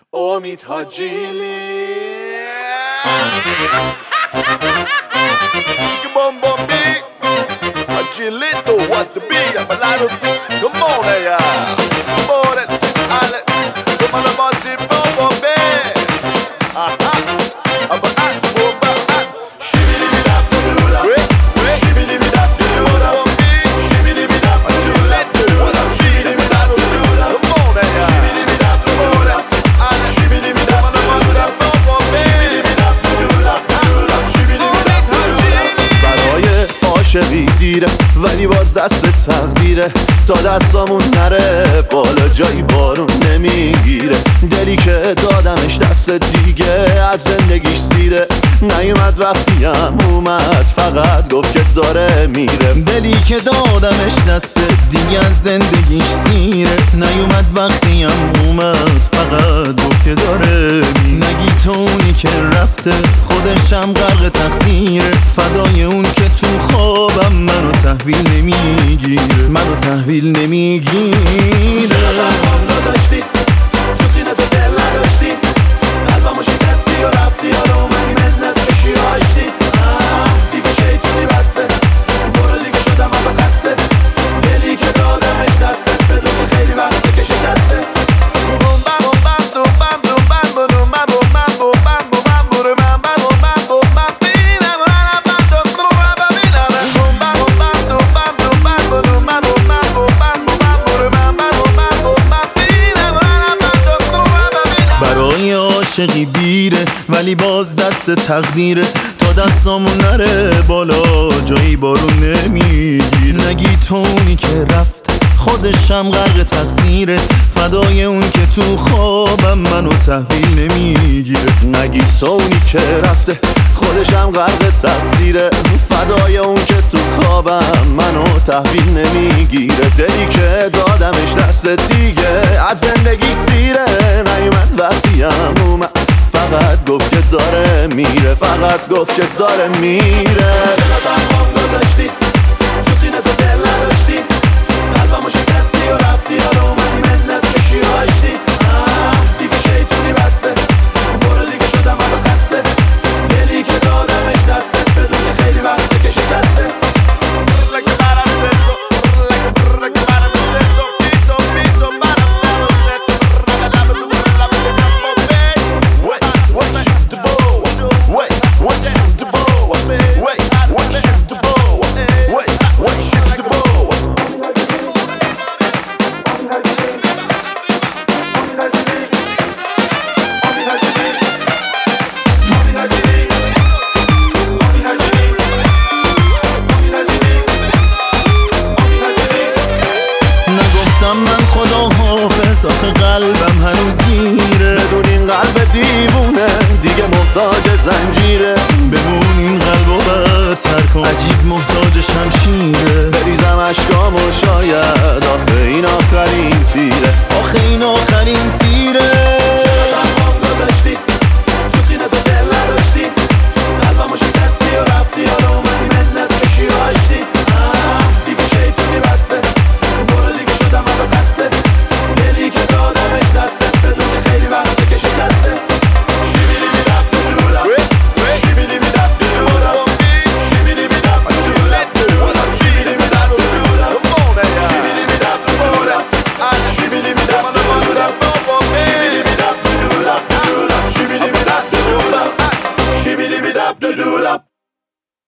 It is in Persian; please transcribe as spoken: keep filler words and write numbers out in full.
امید حاجیلی Come on, baby. Agilito, what the be? I'm a lot of things. Come on, yeah. Come on, Ale. Come on, about it, boom, baby. Aha. I'm a hot boom, hot. Shibidi bida, bida. Shibidi bida, bida. Shibidi bida, bida. What up, shibidi bida, bida. Come on, yeah. Shibidi bida, bida. Ale. Shibidi bida, bida. Boom, baby. Shibidi bida, bida. برای عاشقی دیره ولی باز دست تقدیره تا دستامون نره بالا جایی بارون نمیگیره دلی که دادمش دست دیگه از زندگیش زیره نیومد وقتی هم اومد فقط گفت که داره میره دلی که دادمش دست دیگه از زندگیش زیره نیومد وقتی هم اومد فقط گفت که داره میره نگی تو اونی که رفته خودشم غرق تقصیره فدای اون که تو خوابم منو تحویل نمیگیره منو تحویل نمیگیره تنهام گذاشتی تو سینه تو دل نداشتی قلبمو شکستی و رفتی یارو اومدی منت کشی و آشتی دیگه شیطونی بسته برو دیگه شدم ازت خسته دلی که دادمش دستت بدون که خیلی وقته که شکسته برای عاشقی دیره ولی باز دست تقدیره تا دستامون نره بالا جایی بارون نمیگیره نگی تو اونی که رفت خودشم غرق تقصیره فدای اون که تو خوابم منو تحویل نمیگیره نگی تو اونی که رفته خودشم غرق تقصیره فدای اون که تو خوابم منو تحویل نمیگیره دلی که دادمش دست دیگه از زندگی سیره نیومد وقتی هم اومد فقط گفت که داره میره فقط گفت که داره میره چرا تنهام گذاشتی تو سینه تو دل نداشتی قلبمو شکستی و رفتی یارو اومدی منت کشی و آشتی دیگه شیطونی بسته برو دیگه شدم ازت خسته دلی که دادمش دستت بدون که خیلی وقته که شکسته من خدا حافظ آخه قلبم هنوز گیره بدون این قلب دیوونه دیگه محتاج زنجیره بمون این قلبو بدتر کن عجیب محتاج شمشیره بریزم اشکامو شاید آخه این آخرین تیره آخه این آخرین تیره چرا تنهام گذاشتی تو سینه تو دل نداشتی قلبمو شکستی و رفتی یارو اومدی منت کشی و آشتی دیگه شیطونی بسته برو دیگه شدم ازت خسته دلی که دادمش دستت بدون که خیلی وقته که شکسته شیبیدی بیدم بدورم شیبیدی بیدم بدورم شیبیدی بیدم بدورم شیبیدی بیدم بدورم شیبیدی بیدم بدورم شیبیدی بیدم بدورم شیبیدی بیدم بدورم شیبیدی بیدم بدورم شیبیدی بیدم بدورم